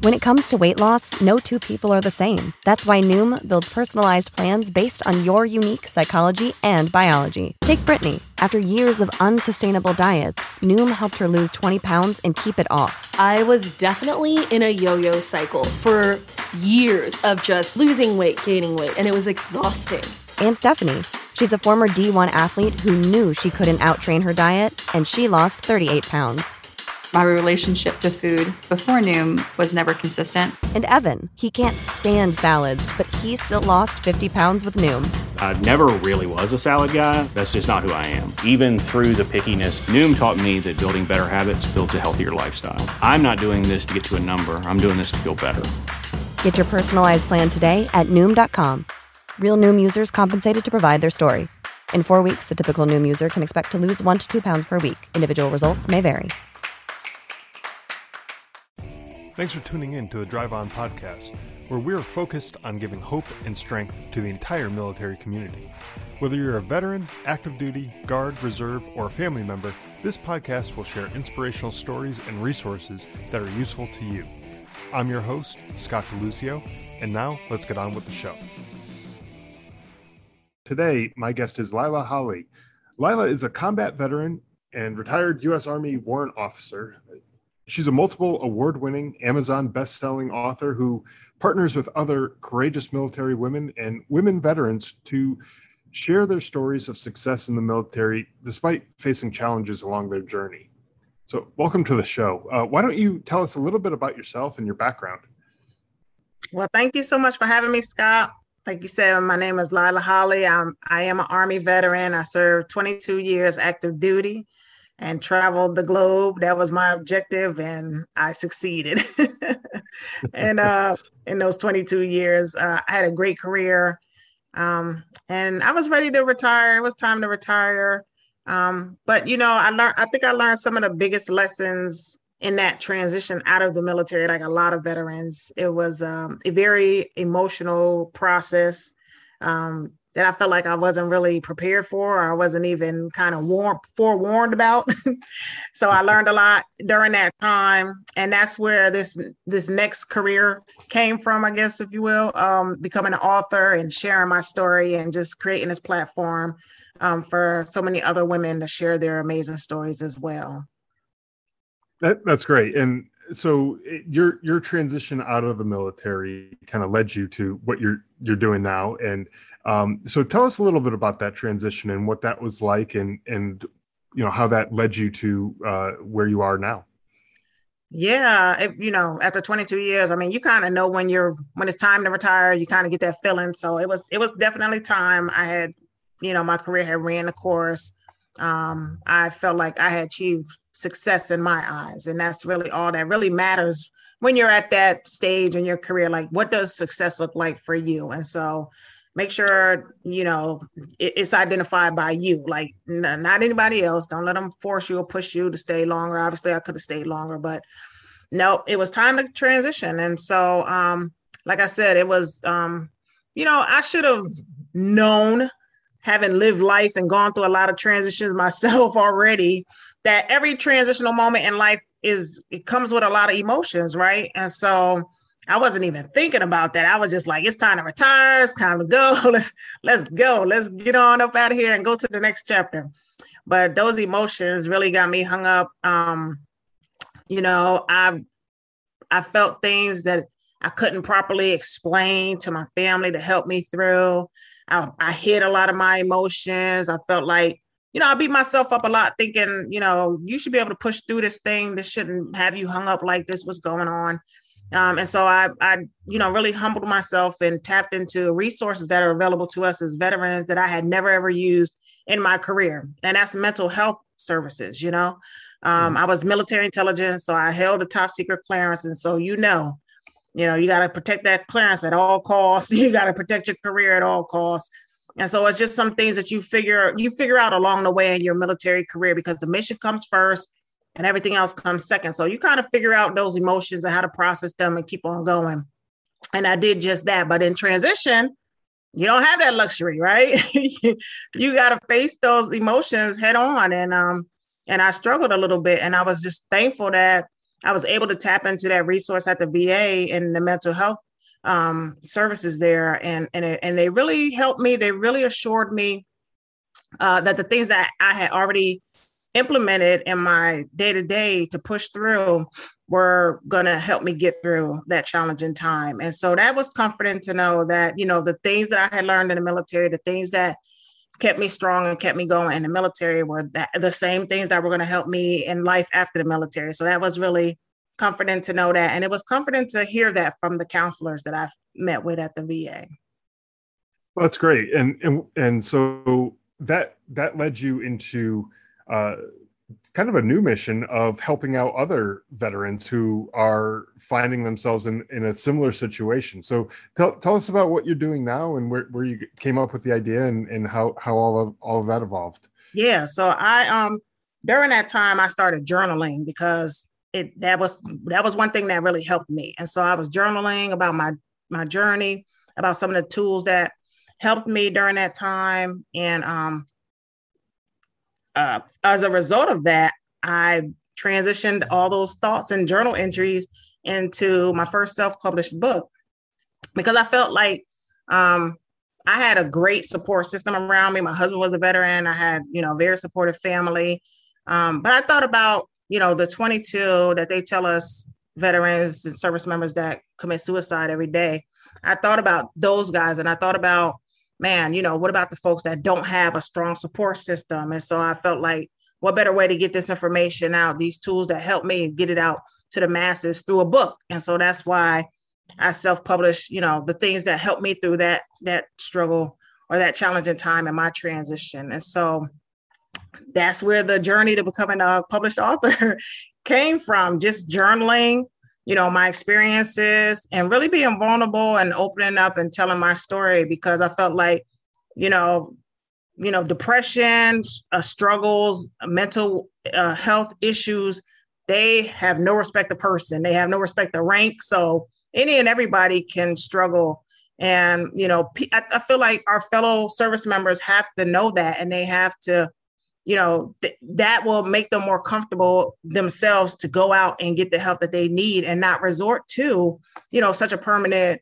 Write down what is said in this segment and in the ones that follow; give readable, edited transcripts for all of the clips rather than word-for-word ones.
When it comes to weight loss, no two people are the same. That's why Noom builds personalized plans based on your unique psychology and biology. Take Brittany. After years of unsustainable diets, Noom helped her lose 20 pounds and keep it off. I was definitely in a yo-yo cycle for years of just losing weight, gaining weight, and it was exhausting. And Stephanie. She's a former D1 athlete who knew she couldn't outtrain her diet, and she lost 38 pounds. My relationship to food before Noom was never consistent. And Evan, he can't stand salads, but he still lost 50 pounds with Noom. I never really was a salad guy. That's just not who I am. Even through the pickiness, Noom taught me that building better habits builds a healthier lifestyle. I'm not doing this to get to a number. I'm doing this to feel better. Get your personalized plan today at Noom.com. Real Noom users compensated to provide their story. In 4 weeks, the typical Noom user can expect to lose 1 to 2 pounds per week. Individual results may vary. Thanks for tuning in to the Drive On podcast, where we're focused on giving hope and strength to the entire military community. Whether you're a veteran, active duty, guard, reserve, or a family member, this podcast will share inspirational stories and resources that are useful to you. I'm your host, Scott DeLucio, and now let's get on with the show. Today, my guest is Lila Holley. Lila is a combat veteran and retired U.S. Army warrant officer. She's a multiple award-winning Amazon best-selling author who partners with other courageous military women and women veterans to share their stories of success in the military despite facing challenges along their journey. So welcome to the show. Why don't you tell us a little bit about yourself and your background? Well, thank you so much for having me, Scott. Like you said, my name is Lila Holley. I am an Army veteran. I served 22 years active duty and traveled the globe. That was my objective, and I succeeded. And in those 22 years, I had a great career, and I was ready to retire. It was time to retire. But, you know, I think I learned some of the biggest lessons in that transition out of the military, like a lot of veterans. It was a very emotional process that I felt like I wasn't really prepared for, or I wasn't even kind of forewarned about. So I learned a lot during that time. And that's where this next career came from, I guess, if you will, becoming an author and sharing my story and just creating this platform for so many other women to share their amazing stories as well. That's great. And so your transition out of the military kind of led you to what you're doing now. And so tell us a little bit about that transition and what that was like, and you know how that led you to where you are now. Yeah, after 22 years, I mean, you kind of know when it's time to retire. You kind of get that feeling. So it was definitely time. I had, my career had ran the course. I felt like I had achieved success in my eyes, and that's really all that really matters when you're at that stage in your career. Like, what does success look like for you? And so make sure, it's identified by you, like not anybody else. Don't let them force you or push you to stay longer. Obviously I could have stayed longer, but no, it was time to transition. And so, like I said, it was, I should have known, having lived life and gone through a lot of transitions myself already, that every transitional moment in life it comes with a lot of emotions, right? And so I wasn't even thinking about that. I was just like, it's time to retire. It's time to go. Let's go. Let's get on up out of here and go to the next chapter. But those emotions really got me hung up. I felt things that I couldn't properly explain to my family to help me through. I hid a lot of my emotions. I felt like, I beat myself up a lot thinking, you should be able to push through this thing. This shouldn't have you hung up like this. What's going on? And so I really humbled myself and tapped into resources that are available to us as veterans that I had never, ever used in my career. And that's mental health services. I was military intelligence, so I held a top secret clearance. And so, you got to protect that clearance at all costs. You got to protect your career at all costs. And so it's just some things that you figure out along the way in your military career, because the mission comes first and everything else comes second. So you kind of figure out those emotions and how to process them and keep on going. And I did just that. But in transition, you don't have that luxury, right? You got to face those emotions head on. And I struggled a little bit. And I was just thankful that I was able to tap into that resource at the VA and the mental health services there. And they really helped me. They really assured me that the things that I had already implemented in my day-to-day to push through were going to help me get through that challenging time. And so that was comforting to know that, the things that I had learned in the military, the things that kept me strong and kept me going in the military were the same things that were going to help me in life after the military. So that was really comforting to know that. And it was comforting to hear that from the counselors that I've met with at the VA. Well, that's great. And so that led you into kind of a new mission of helping out other veterans who are finding themselves in a similar situation. So tell us about what you're doing now and where you came up with the idea and how all of that evolved. Yeah. So I during that time I started journaling because that was one thing that really helped me. And so I was journaling about my journey, about some of the tools that helped me during that time. And as a result of that, I transitioned all those thoughts and journal entries into my first self-published book because I felt like I had a great support system around me. My husband was a veteran. I had, a very supportive family. But I thought about, the 22 that they tell us veterans and service members that commit suicide every day. I thought about those guys and I thought about, man, what about the folks that don't have a strong support system? And so I felt like, what better way to get this information out, these tools that help me get it out to the masses through a book. And so that's why I self-published, the things that helped me through that struggle or that challenging time in my transition. And so that's where the journey to becoming a published author came from, just journaling, my experiences and really being vulnerable and opening up and telling my story because I felt like, depression, struggles, mental health issues, they have no respect of person. They have no respect of rank. So any and everybody can struggle. And, I feel like our fellow service members have to know that, and they have to, that will make them more comfortable themselves to go out and get the help that they need and not resort to, such a permanent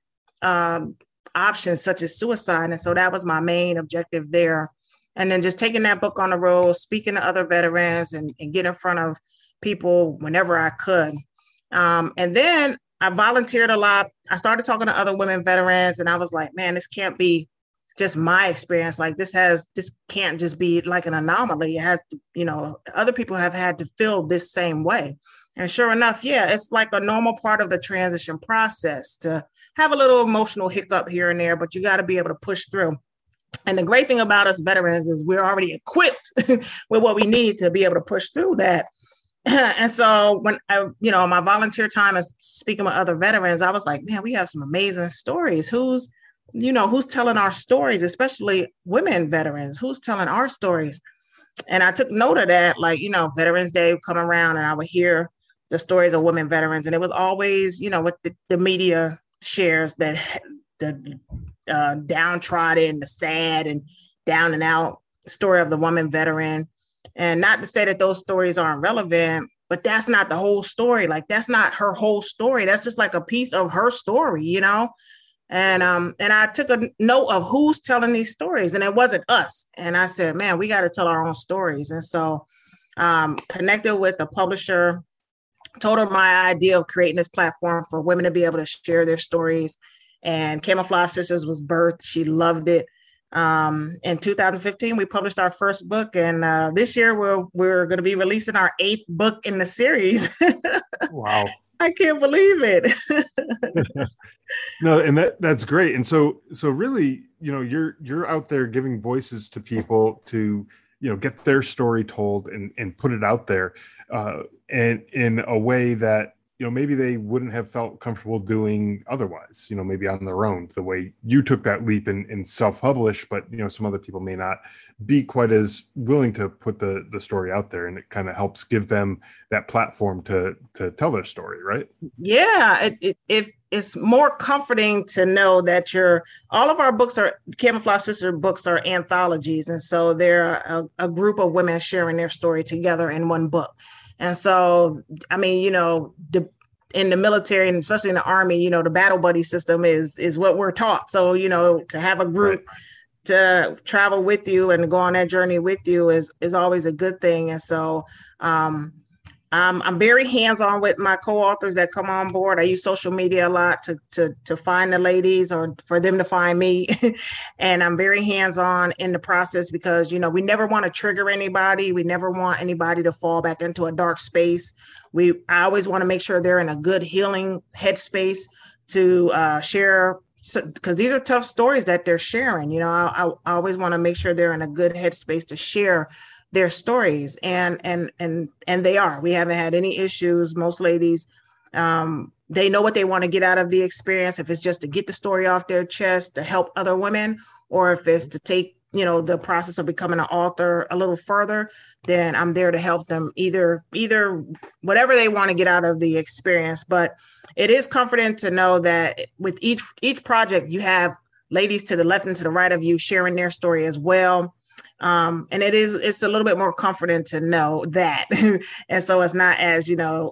option such as suicide. And so that was my main objective there. And then just taking that book on the road, speaking to other veterans and get in front of people whenever I could. And then I volunteered a lot. I started talking to other women veterans and I was like, man, this can't be just my experience. Like this can't just be like an anomaly. It has to, other people have had to feel this same way. And sure enough, yeah, it's like a normal part of the transition process to have a little emotional hiccup here and there, but you got to be able to push through. And the great thing about us veterans is we're already equipped with what we need to be able to push through that. And so when I, my volunteer time is speaking with other veterans, I was like, man, we have some amazing stories. Who's telling our stories, especially women veterans, who's telling our stories? And I took note of that, like, Veterans Day would come around and I would hear the stories of women veterans. And it was always, what the media shares, that the downtrodden, the sad and down and out story of the woman veteran. And not to say that those stories aren't relevant, but that's not the whole story. Like, that's not her whole story. That's just like a piece of her story, And I took a note of who's telling these stories, and it wasn't us. And I said, man, we got to tell our own stories. And so connected with the publisher, told her my idea of creating this platform for women to be able to share their stories. And Camouflage Sisters was birthed. She loved it. In 2015, we published our first book. And this year we're going to be releasing our 8th book in the series. Wow. I can't believe it. No, and that's great. And so really, you're out there giving voices to people to, get their story told and put it out there, and in a way that, maybe they wouldn't have felt comfortable doing otherwise, maybe on their own, the way you took that leap and self-publish, but, some other people may not be quite as willing to put the story out there, and it kind of helps give them that platform to tell their story, right? Yeah, it's more comforting to know that all of our books Camouflage Sister books are anthologies. And so they're a group of women sharing their story together in one book. And so, I mean, in the military and especially in the Army, the battle buddy system is what we're taught. So, to have a group to travel with you and go on that journey with you is always a good thing. And so, I'm very hands-on with my co-authors that come on board. I use social media a lot to find the ladies or for them to find me. And I'm very hands-on in the process because, we never want to trigger anybody. We never want anybody to fall back into a dark space. I always want to make sure they're in a good healing headspace to share, because these are tough stories that they're sharing. I always want to make sure they're in a good headspace to share their stories, and they are. We haven't had any issues. Most ladies, they know what they want to get out of the experience. If it's just to get the story off their chest to help other women, or if it's to take the process of becoming an author a little further, then I'm there to help them either whatever they want to get out of the experience. But it is comforting to know that with each project, you have ladies to the left and to the right of you sharing their story as well. And it's a little bit more comforting to know that. And so it's not as,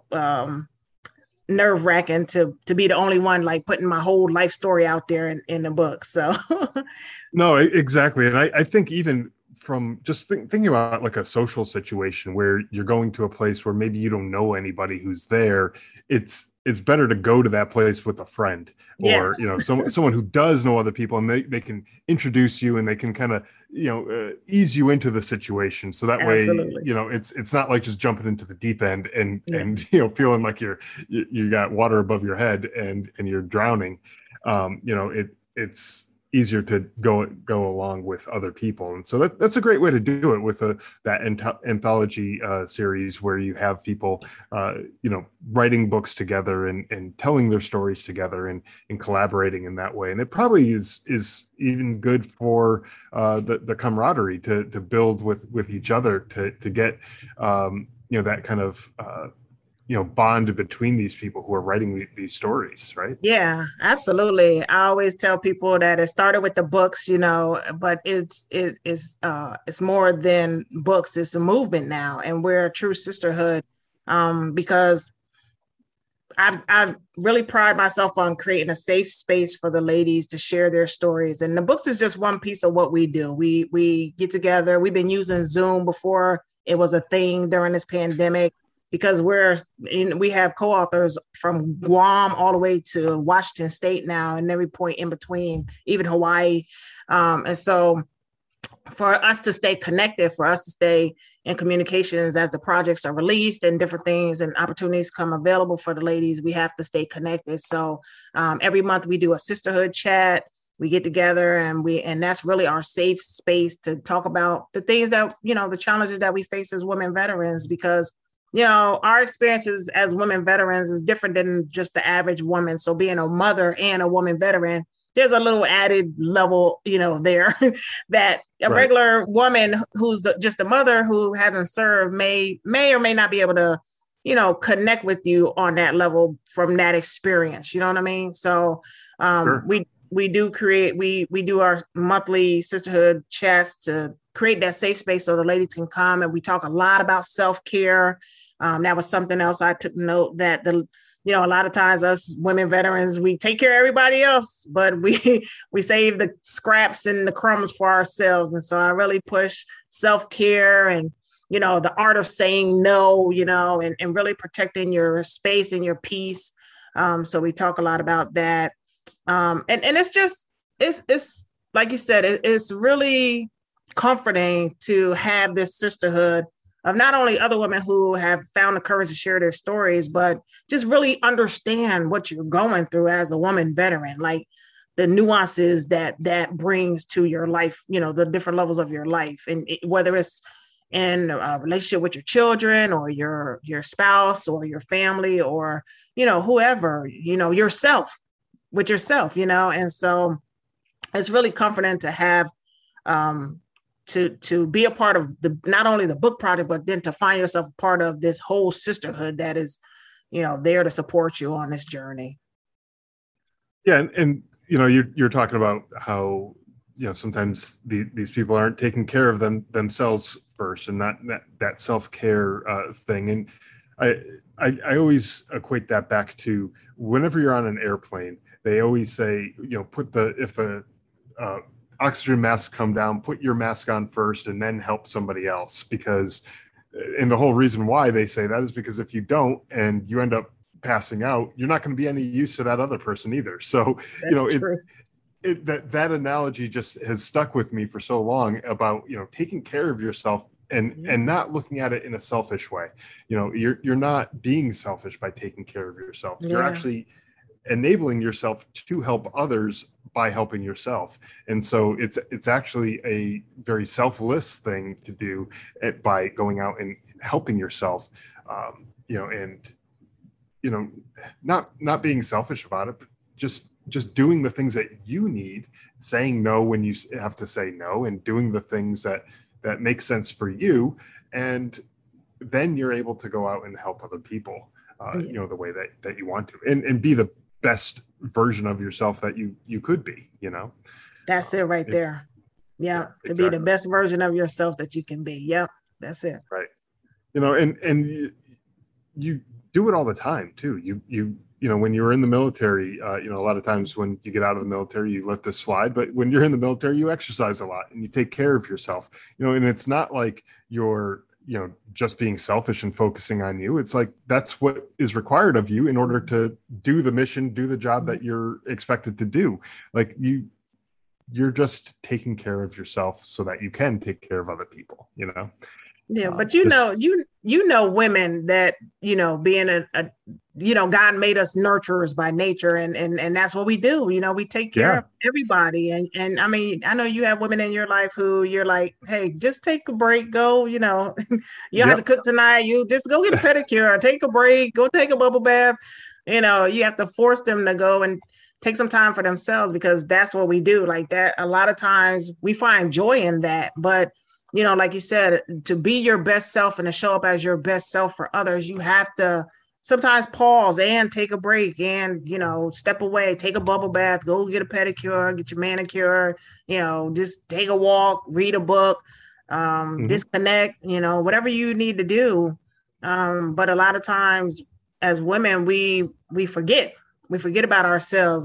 nerve wracking to be the only one like putting my whole life story out there in the book. So no, exactly. And I think even from just thinking about like a social situation where you're going to a place where maybe you don't know anybody who's there, it's better to go to that place with a friend or, yes. Someone who does know other people, and they can introduce you and they can kind of, ease you into the situation. So that Absolutely. way, it's not like just jumping into the deep end and feeling like you got water above your head and you're drowning. It's easier to go along with other people. And so that's a great way to do it with that anthology series where you have people, writing books together and telling their stories together and collaborating in that way. And it probably is even good for the camaraderie to build with each other to get, that kind of, bond between these people who are writing these stories, right? Yeah, absolutely. I always tell people that it started with the books, but it's more than books. It's a movement now, and we're a true sisterhood because I've really pride myself on creating a safe space for the ladies to share their stories. And the books is just one piece of what we do. We get together. We've been using Zoom before it was a thing during this pandemic, because we have co-authors from Guam all the way to Washington State now, and every point in between, even Hawaii. And so for us to stay connected, for us to stay in communications as the projects are released and different things and opportunities come available for the ladies, we have to stay connected. So every month we do a sisterhood chat. We get together and that's really our safe space to talk about the things that, the challenges that we face as women veterans, because our experiences as women veterans is different than just the average woman. So being a mother and a woman veteran, there's a little added level, there that a regular woman who's just a mother who hasn't served may or may not be able to, connect with you on that level from that experience. You know what I mean? So Sure. we do our monthly sisterhood chats to create that safe space so the ladies can come, and we talk a lot about self-care. That was something else I took note that a lot of times us women veterans, we take care of everybody else, but we save the scraps and the crumbs for ourselves. And so I really push self-care and, the art of saying no, and really protecting your space and your peace. So we talk a lot about that. And it's like you said, it's really comforting to have this sisterhood of not only other women who have found the courage to share their stories, but just really understand what you're going through as a woman veteran, like the nuances that brings to your life, the different levels of your life. And whether it's in a relationship with your children or your spouse or your family or, whoever, yourself, with yourself, and so it's really comforting to have, to be a part of not only the book project, but then to find yourself a part of this whole sisterhood that is, there to support you on this journey. Yeah. And you're talking about how, sometimes these people aren't taking care of themselves first, and not that self-care thing. And I always equate that back to whenever you're on an airplane, they always say, if the oxygen masks come down, put your mask on first and then help somebody else. And the whole reason why they say that is because if you don't and you end up passing out, you're not going to be any use to that other person either. So, that analogy just has stuck with me for so long about, taking care of yourself and not looking at it in a selfish way. You're not being selfish by taking care of yourself. You're actually enabling yourself to help others by helping yourself. And so it's actually a very selfless thing to do by going out and helping yourself, not being selfish about it, but just doing the things that you need, saying no when you have to say no, and doing the things that make sense for you. And then you're able to go out and help other people, the way that you want to, and be the best version of yourself that you could be, That's it right there. Yeah. To exactly. Be the best version of yourself that you can be. Yep. That's it. Right. And you do it all the time too. When you're in the military, a lot of times when you get out of the military, you let this slide, but when you're in the military, you exercise a lot and you take care of yourself, and it's not like you're, just being selfish and focusing on you. It's like, that's what is required of you in order to do the mission, do the job that you're expected to do. Like you're just taking care of yourself so that you can take care of other people, Yeah, but women that, being God made us nurturers by nature, and that's what we do. We take care of everybody. And I mean, I know you have women in your life who you're like, hey, just take a break, go, you don't have to cook tonight. You just go get a pedicure, take a break, go take a bubble bath. You have to force them to go and take some time for themselves, because that's what we do. Like that, a lot of times we find joy in that, but like you said, to be your best self and to show up as your best self for others, you have to sometimes pause and take a break and, step away, take a bubble bath, go get a pedicure, get your manicure, just take a walk, read a book, disconnect, whatever you need to do. But a lot of times as women, we forget about ourselves,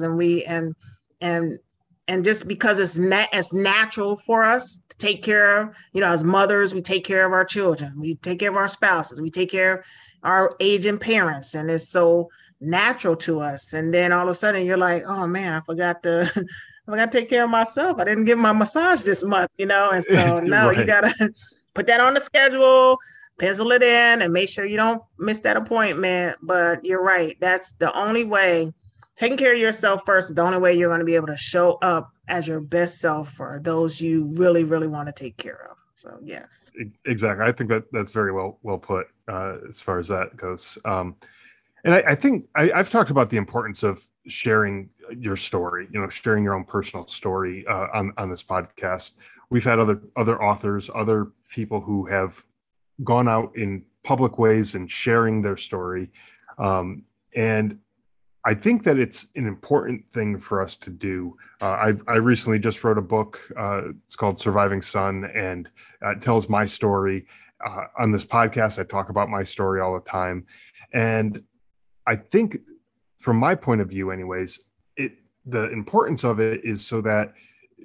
and just because it's natural for us to take care of, as mothers, we take care of our children, we take care of our spouses, we take care of our aging parents, and it's so natural to us. And then all of a sudden you're like, oh man, I forgot to take care of myself. I didn't get my massage this month, and so no, right. You gotta put that on the schedule, pencil it in, and make sure you don't miss that appointment. But you're right. That's the only way. Taking care of yourself first is the only way you're going to be able to show up as your best self for those you really, really want to take care of. So, yes. Exactly. I think that's very well put as far as that goes. And I think I've talked about the importance of sharing your story, sharing your own personal story on this podcast. We've had other authors, other people who have gone out in public ways and sharing their story. And I think that it's an important thing for us to do. I recently just wrote a book. It's called Surviving Son, and it tells my story. On this podcast, I talk about my story all the time. And I think from my point of view anyways, the importance of it is so that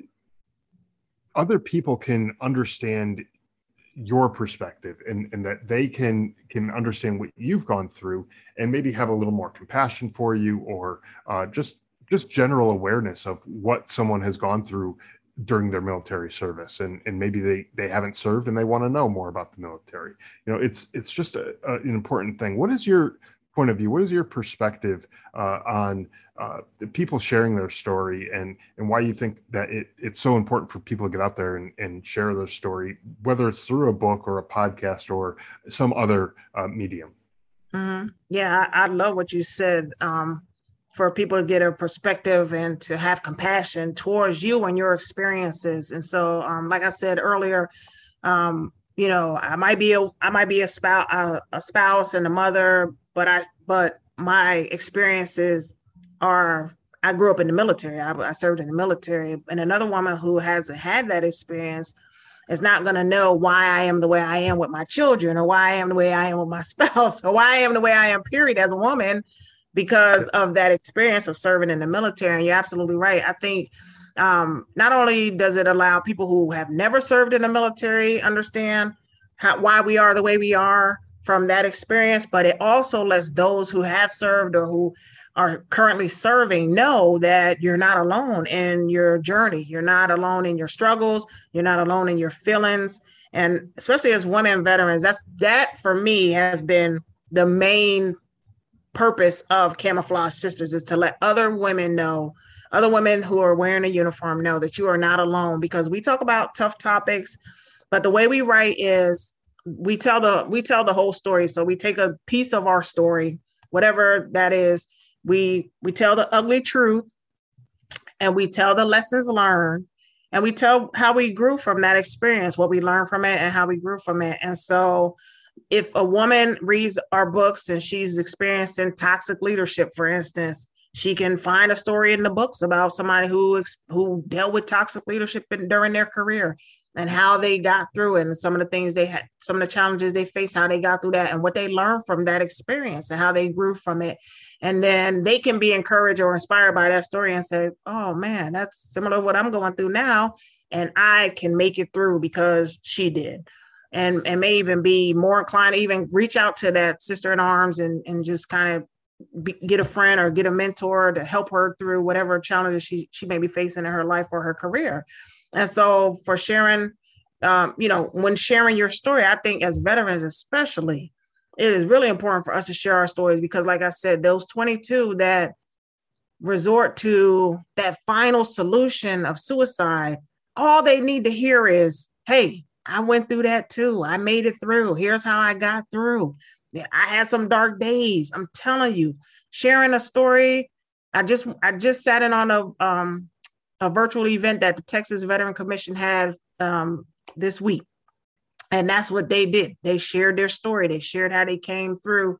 other people can understand your perspective and that they can understand what you've gone through and maybe have a little more compassion for you, or just general awareness of what someone has gone through during their military service, and maybe they haven't served and they want to know more about the military. It's just an important thing. What is your point of view? What is your perspective on the people sharing their story, and why you think that it's so important for people to get out there and share their story, whether it's through a book or a podcast or some other medium? Mm-hmm. Yeah, I love what you said. For people to get a perspective and to have compassion towards you and your experiences. And so, like I said earlier, I might be a spouse and a mother, but my experiences are, I grew up in the military. I served in the military, and another woman who has had that experience is not going to know why I am the way I am with my children, or why I am the way I am with my spouse, or why I am the way I am, period, as a woman, because of that experience of serving in the military. And you're absolutely right. I think not only does it allow people who have never served in the military understand why we are the way we are from that experience, but it also lets those who have served or who are currently serving know that you're not alone in your journey. You're not alone in your struggles. You're not alone in your feelings. And especially as women veterans, that for me has been the main purpose of Camouflage Sisters, is to let other women know, other women who are wearing a uniform, know that you are not alone, because we talk about tough topics, but the way we write is we tell the whole story. So we take a piece of our story, whatever that is, we tell the ugly truth, and we tell the lessons learned, and we tell how we grew from that experience, what we learned from it and how we grew from it. And so if a woman reads our books and she's experiencing toxic leadership, for instance, she can find a story in the books about somebody who dealt with toxic leadership during their career, and how they got through it, and some of the things they had, some of the challenges they faced, how they got through that, and what they learned from that experience and how they grew from it. And then they can be encouraged or inspired by that story and say, oh man, that's similar to what I'm going through now, and I can make it through because she did. And may even be more inclined to even reach out to that sister in arms and just kind of get a friend or get a mentor to help her through whatever challenges she may be facing in her life or her career. And so for sharing, when sharing your story, I think as veterans especially, it is really important for us to share our stories, because like I said, those 22 that resort to that final solution of suicide, all they need to hear is, hey, I went through that too. I made it through. Here's how I got through. Yeah, I had some dark days. I'm telling you, sharing a story. I just sat in on a virtual event that the Texas Veteran Commission had this week. And that's what they did. They shared their story. They shared how they came through,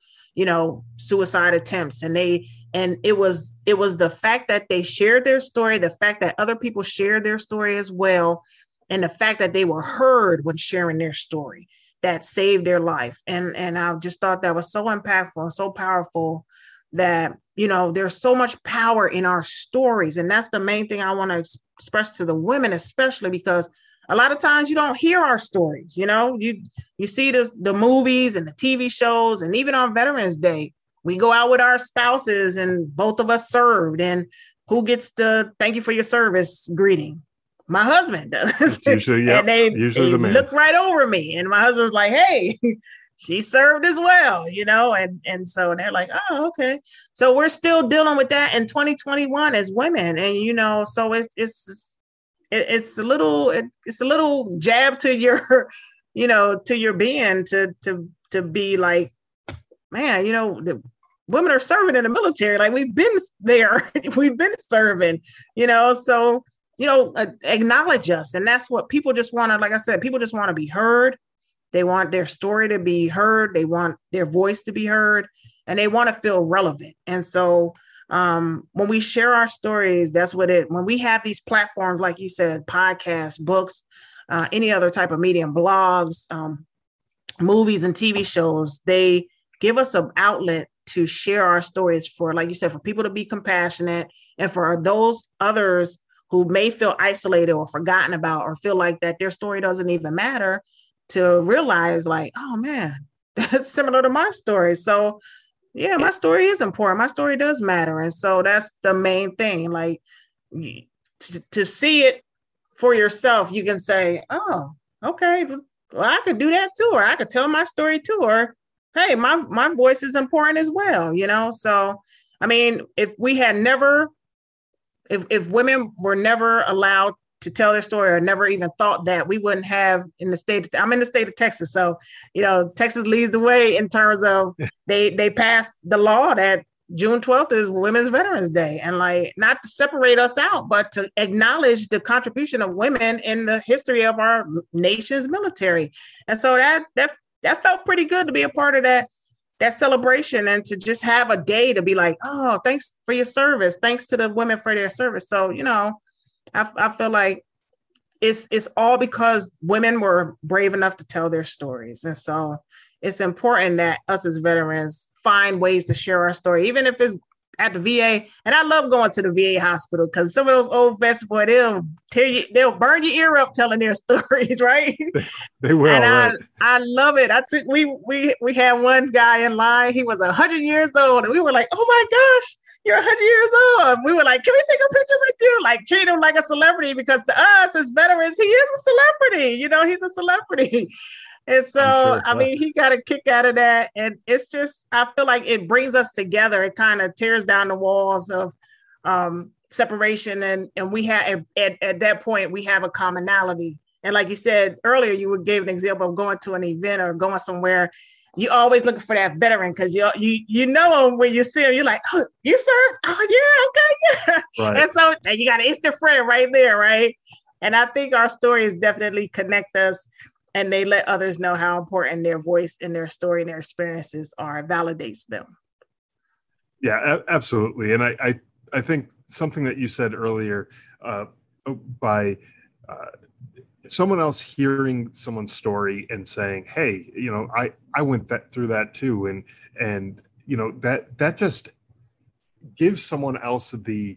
suicide attempts. And it was the fact that they shared their story, the fact that other people shared their story as well, and the fact that they were heard when sharing their story, that saved their life. And I just thought that was so impactful and so powerful, that, there's so much power in our stories. And that's the main thing I want to express to the women, especially because a lot of times you don't hear our stories. You see the movies and the TV shows, and even on Veterans Day, we go out with our spouses and both of us served, and who gets the thank you for your service greeting? My husband does. It's usually, yep, and they the man. Look right over me, and my husband's like, hey, she served as well, and so they're like, oh, okay. So we're still dealing with that in 2021 as women. And, so it's a little jab to your, to your being to be like, man, the women are serving in the military. Like, we've been there, we've been serving, so, acknowledge us. And that's what people just want to, like I said, people just want to be heard. They want their story to be heard. They want their voice to be heard, and they want to feel relevant. And so when we share our stories, that's when we have these platforms, like you said, podcasts, books, any other type of medium, blogs, movies and TV shows, they give us an outlet to share our stories for, like you said, for people to be compassionate, and for those others who may feel isolated or forgotten about, or feel like that their story doesn't even matter, to realize like, oh man, that's similar to my story. So yeah, my story is important. My story does matter. And so that's the main thing. Like, to see it for yourself, you can say, oh, okay, well, I could do that too, or I could tell my story too, or hey, my voice is important as well, So, I mean, if women were never allowed to tell their story, or never even thought that, we wouldn't have I'm in the state of Texas. So, Texas leads the way in terms of they passed the law that June 12th is Women's Veterans Day. And like, not to separate us out, but to acknowledge the contribution of women in the history of our nation's military. And so that felt pretty good to be a part of that celebration, and to just have a day to be like, oh, thanks for your service. Thanks to the women for their service. So, I feel like it's all because women were brave enough to tell their stories. And so it's important that us as veterans find ways to share our story, even if it's at the VA. And I love going to the VA hospital because some of those old vets, boy, they'll burn your ear up telling their stories, right? They will. And right. I love it. We had one guy in line. He was 100 years old, and we were like, oh my gosh, you're 100 years old. We were like, can we take a picture with you? Like, treat him like a celebrity, because to us as veterans, he is a celebrity. You know, he's a celebrity. And so, sure, I mean, he got a kick out of that. And it's just, I feel like it brings us together. It kind of tears down the walls of separation. And we have, at that point, we have a commonality. And like you said earlier, you gave an example of going to an event or going somewhere. You always looking for that veteran because you know him when you see him. You're like, oh, you served? Oh, yeah, okay, yeah. Right. And so you got an instant friend right there, right? And I think our stories definitely connect us. And they let others know how important their voice and their story and their experiences are. It validates them. Yeah, absolutely. And I think something that you said earlier by someone else hearing someone's story and saying, hey, you know, I went through that too. And, you know, that just gives someone else the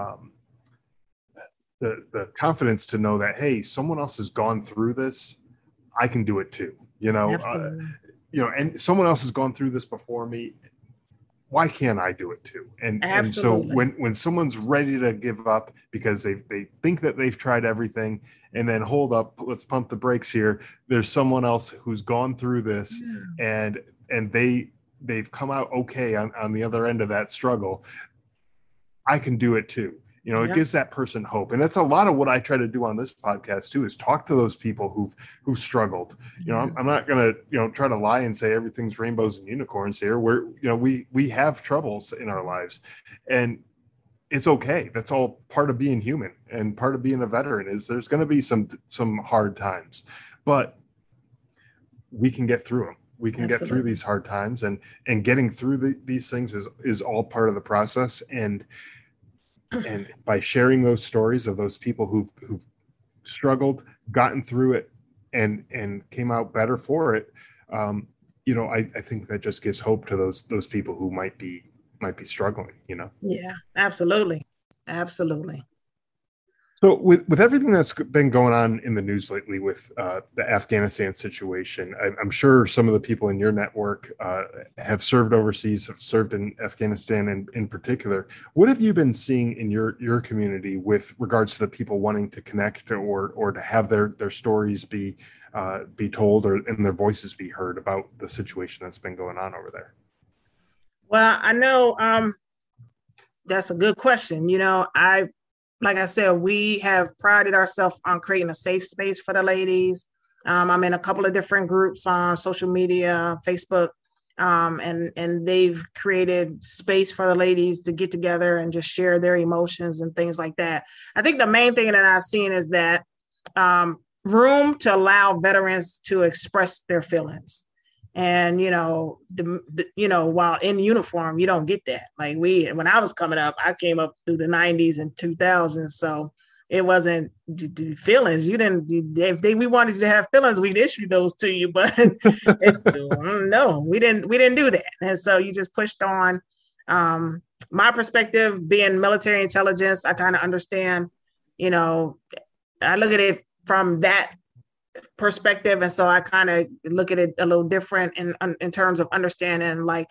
confidence to know that, hey, someone else has gone through this. I can do it too, you know, and someone else has gone through this before me. Why can't I do it too? And so when someone's ready to give up because they think that they've tried everything, and then hold up, let's pump the brakes here. There's someone else who's gone through this and they've come out okay on the other end of that struggle. I can do it too. You know, it gives that person hope. And that's a lot of what I try to do on this podcast too, is talk to those people who've struggled. You know, I'm not going to, you know, try to lie and say everything's rainbows and unicorns here. We have troubles in our lives, and it's okay. That's all part of being human, and part of being a veteran is there's going to be some hard times, but we can get through them. We can get through these hard times, and getting through these things is all part of the process. And by sharing those stories of those people who've struggled, gotten through it, and came out better for it, you know, I think that just gives hope to those people who might be struggling, you know? Yeah, absolutely. So with everything that's been going on in the news lately with the Afghanistan situation, I'm sure some of the people in your network have served overseas, have served in Afghanistan in particular. What have you been seeing in your community with regards to the people wanting to connect or to have their stories be told and their voices be heard about the situation that's been going on over there? Well, I know that's a good question. You know, like I said, we have prided ourselves on creating a safe space for the ladies. I'm in a couple of different groups on social media, Facebook, and they've created space for the ladies to get together and just share their emotions and things like that. I think the main thing that I've seen is that room to allow veterans to express their feelings. And, you know, while in uniform, you don't get that. Like when I was coming up, I came up through the 90s and 2000s. So it wasn't feelings. You didn't, if we wanted you to have feelings, we'd issue those to you, but no, we didn't do that. And so you just pushed on. My perspective, being military intelligence, I kind of understand, you know, I look at it from that perspective, and so I kind of look at it a little different in terms of understanding like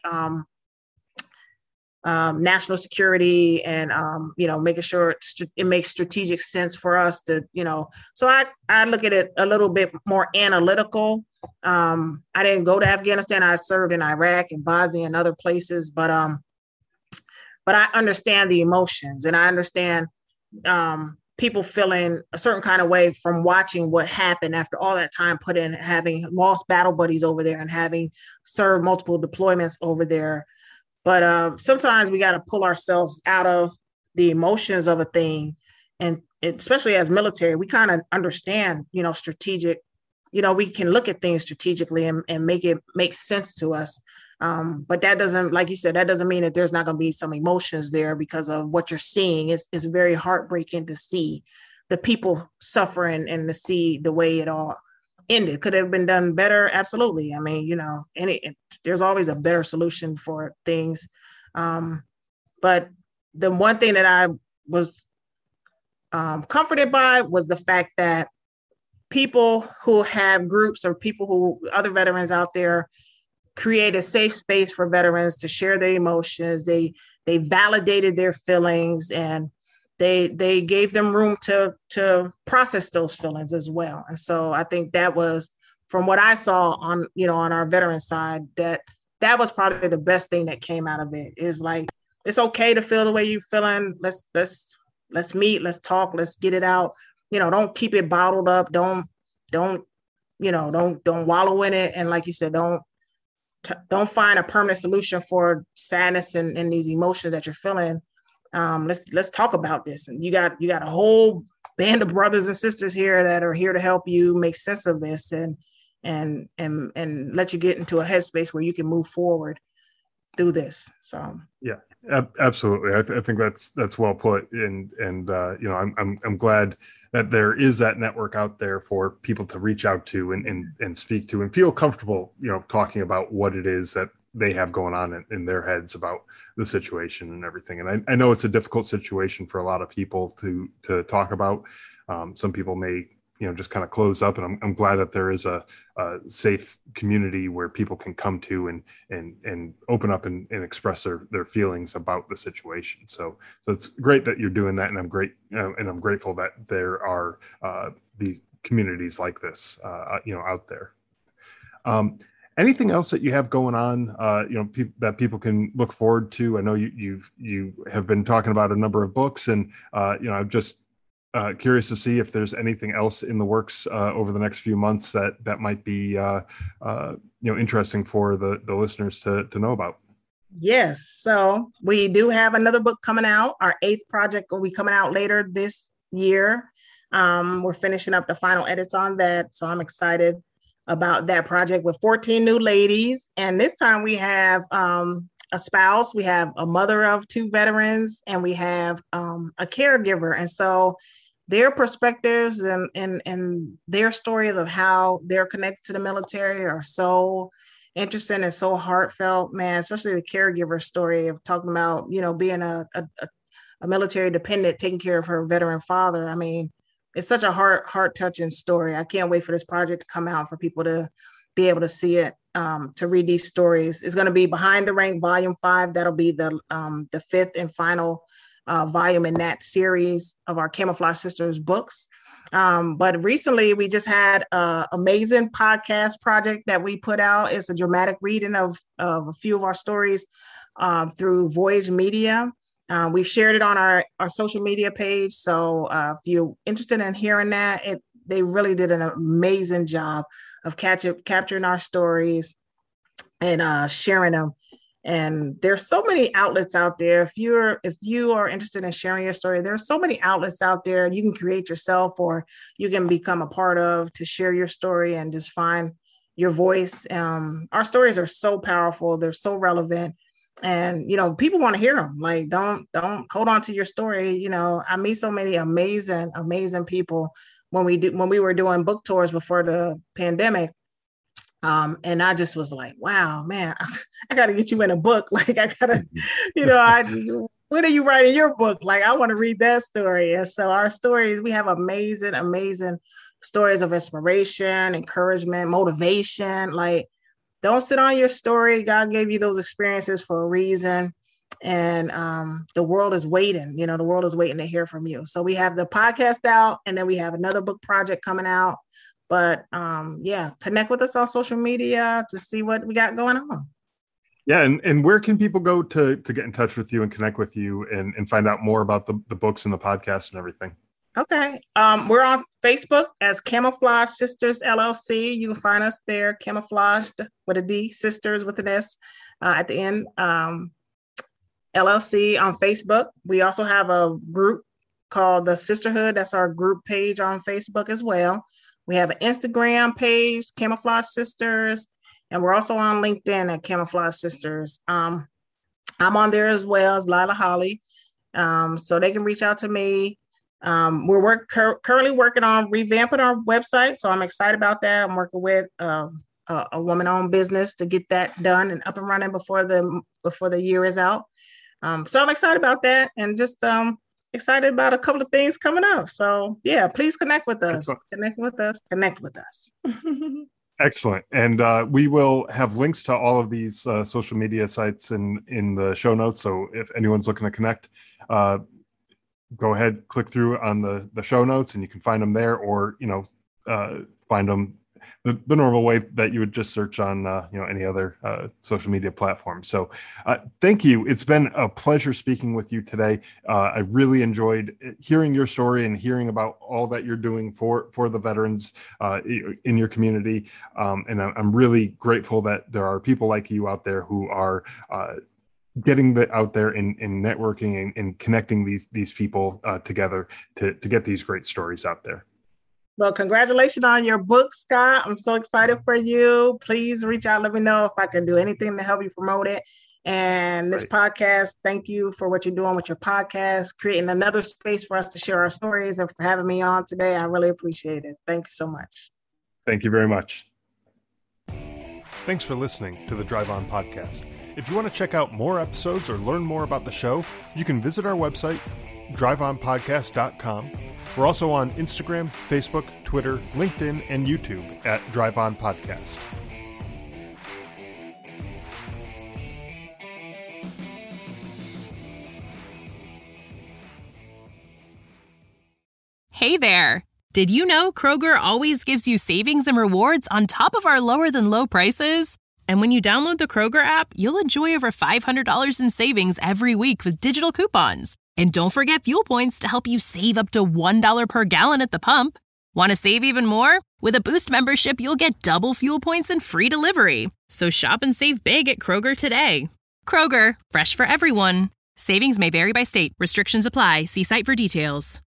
national security and you know, making sure it makes strategic sense for us to, you know, so I look at it a little bit more analytical. I didn't go to Afghanistan. I served in Iraq and Bosnia and other places, but I understand the emotions, and I understand people feeling a certain kind of way from watching what happened after all that time put in, having lost battle buddies over there and having served multiple deployments over there. But sometimes we got to pull ourselves out of the emotions of a thing. And especially as military, we kind of understand, you know, strategic, you know, we can look at things strategically and make it make sense to us. But that doesn't, like you said, that doesn't mean that there's not going to be some emotions there because of what you're seeing. It's very heartbreaking to see. the people suffering and to see the way it all ended. Could it have been done better? Absolutely. I mean, there's always a better solution for things. But the one thing that I was comforted by was the fact that people who have groups or other veterans out there create a safe space for veterans to share their emotions. They validated their feelings, and they gave them room to process those feelings as well. And so I think that was, from what I saw on our veteran side, that was probably the best thing that came out of it, is like, it's okay to feel the way you're feeling. Let's meet, let's talk, let's get it out. Don't keep it bottled up. Don't wallow in it. And like you said, don't find a permanent solution for sadness and these emotions that you're feeling. Let's talk about this. And you got a whole band of brothers and sisters here that are here to help you make sense of this and let you get into a headspace where you can move forward through this. So yeah, absolutely. I think that's well put. And I'm glad that there is that network out there for people to reach out to and speak to and feel comfortable, talking about what it is that they have going on in their heads about the situation and everything. And I know it's a difficult situation for a lot of people to talk about. Some people may, just kind of close up, and I'm glad that there is a safe community where people can come to and open up and express their feelings about the situation. So it's great that you're doing that, and I'm grateful that there are these communities like this, out there. Anything else that you have going on, that people can look forward to? I know you have been talking about a number of books, and I'm just curious to see if there's anything else in the works over the next few months that might be interesting for the listeners to know about. Yes, so we do have another book coming out. Our 8th project will be coming out later this year. We're finishing up the final edits on that, so I'm excited about that project, with 14 new ladies. And this time we have a spouse, we have a mother of 2 veterans, and we have a caregiver. And so their perspectives and their stories of how they're connected to the military are so interesting and so heartfelt, man, especially the caregiver story of talking about, being a military dependent, taking care of her veteran father. I mean, it's such a heart-touching story. I can't wait for this project to come out, for people to be able to see it, to read these stories. It's going to be Behind the Rank Volume 5. That'll be the 5th and final volume in that series of our Camouflage Sisters books. But recently we just had an amazing podcast project that we put out. It's a dramatic reading of a few of our stories through Voyage Media. We've shared it on our social media page. So if you're interested in hearing that, they really did an amazing job of capturing our stories and sharing them. And there's so many outlets out there. If you are interested in sharing your story, there's so many outlets out there you can create yourself, or you can become a part of, to share your story and just find your voice. Our stories are so powerful. They're so relevant. And, people want to hear them. Like, don't hold on to your story. I meet so many amazing, amazing people when we were doing book tours before the pandemic. And I just was like, wow, man, I got to get you in a book. Like, I got to, when are you writing your book? Like, I want to read that story. And so our stories, we have amazing, amazing stories of inspiration, encouragement, motivation. Like, don't sit on your story. God gave you those experiences for a reason. And the world is waiting. The world is waiting to hear from you. So we have the podcast out, and then we have another book project coming out. But connect with us on social media to see what we got going on. Yeah. And where can people go to get in touch with you and connect with you and find out more about the books and the podcast and everything? Okay. We're on Facebook as Camouflage Sisters LLC. You can find us there, camouflaged with a D, sisters with an S at the end, LLC on Facebook. We also have a group called the Sisterhood. That's our group page on Facebook as well. We have an Instagram page, Camouflage Sisters, and we're also on LinkedIn at Camouflage Sisters. I'm on there as well as Lila Holly. So they can reach out to me. We're currently working on revamping our website, so I'm excited about that. I'm working with a woman-owned business to get that done and up and running before the year is out. So I'm excited about that, and just excited about a couple of things coming up. So yeah, please connect with us. Excellent. Connect with us. Excellent. And we will have links to all of these social media sites in the show notes. So if anyone's looking to connect, go ahead, click through on the show notes, and you can find them there, or find them the normal way that you would just search on any other social media platform. So thank you. It's been a pleasure speaking with you today. I really enjoyed hearing your story and hearing about all that you're doing for the veterans in your community. And I'm really grateful that there are people like you out there who are getting out there and networking and connecting these people together to get these great stories out there. Well, congratulations on your book, Scott. I'm so excited for you. Please reach out. Let me know if I can do anything to help you promote it. And this podcast, thank you for what you're doing with your podcast, creating another space for us to share our stories, and for having me on today. I really appreciate it. Thank you so much. Thank you very much. Thanks for listening to the Drive On Podcast. If you want to check out more episodes or learn more about the show, you can visit our website, driveonpodcast.com. We're also on Instagram, Facebook, Twitter, LinkedIn, and YouTube at Drive On Podcast. Hey there! Did you know Kroger always gives you savings and rewards on top of our lower than low prices? And when you download the Kroger app, you'll enjoy over $500 in savings every week with digital coupons. And don't forget fuel points to help you save up to $1 per gallon at the pump. Want to save even more? With a Boost membership, you'll get double fuel points and free delivery. So shop and save big at Kroger today. Kroger, fresh for everyone. Savings may vary by state. Restrictions apply. See site for details.